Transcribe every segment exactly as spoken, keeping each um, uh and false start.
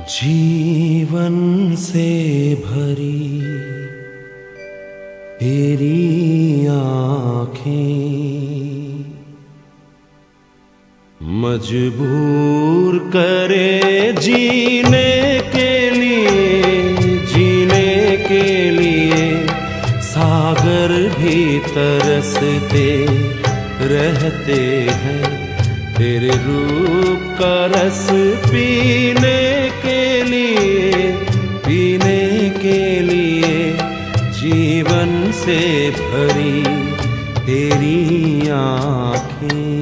जीवन से भरी तेरी आँखें मजबूर करे जीने के लिए, जीने के लिए सागर भी तरसते रहते हैं तेरे रूप का रस पीने के लिए, पीने के लिए जीवन से भरी तेरी आँखें।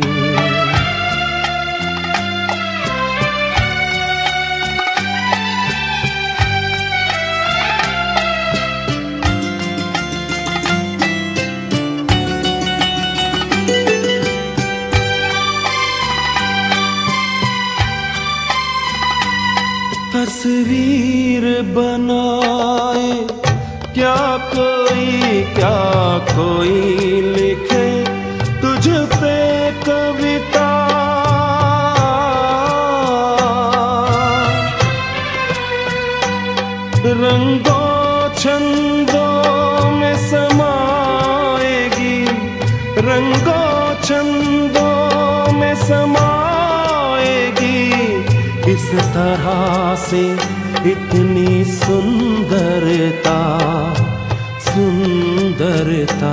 तस्वीर बनाए क्या कोई, क्या कोई लिखे तुझ पे कविता, रंगों छंदों में समाएगी, रंगों छंदों में समाएगी इस तरह से इतनी सुंदरता, सुंदरता।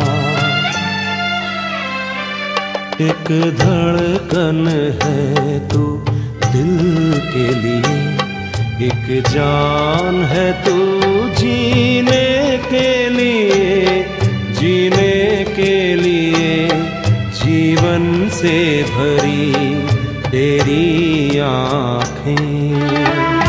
एक धड़कन है तू दिल के लिए, एक जान है तू जीने के लिए, जीने के लिए जीवन से भरी तेरी आँखें।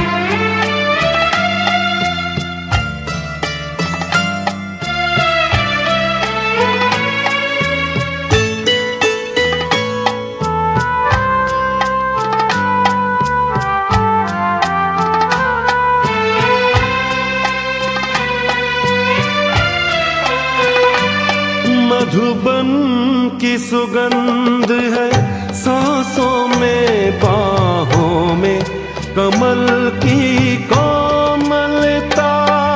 मधुबन की सुगंध है सांसों में, बाहों में कमल की कोमलता,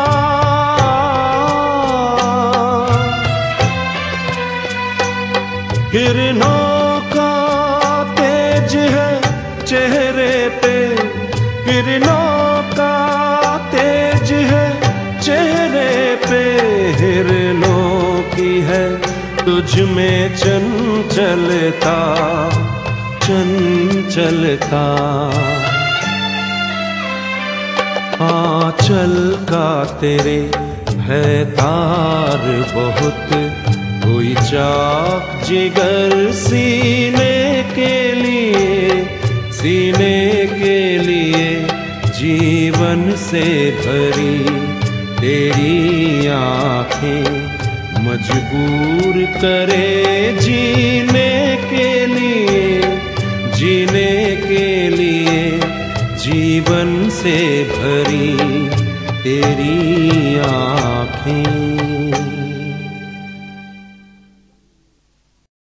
किरणों का तेज है चेहरे पे, किरणों का तेज है चेहरे पे, हिरणों की है तुझ में चंचलता, चंचलता। आंचल का तेरे है तार बहुत, कोई चाक जिगर सीने के लिए, सीने के लिए जीवन से भरी तेरी आँखें मजबूर करे जीने के लिए, जीने के लिए जीवन से भरी तेरी आँखें।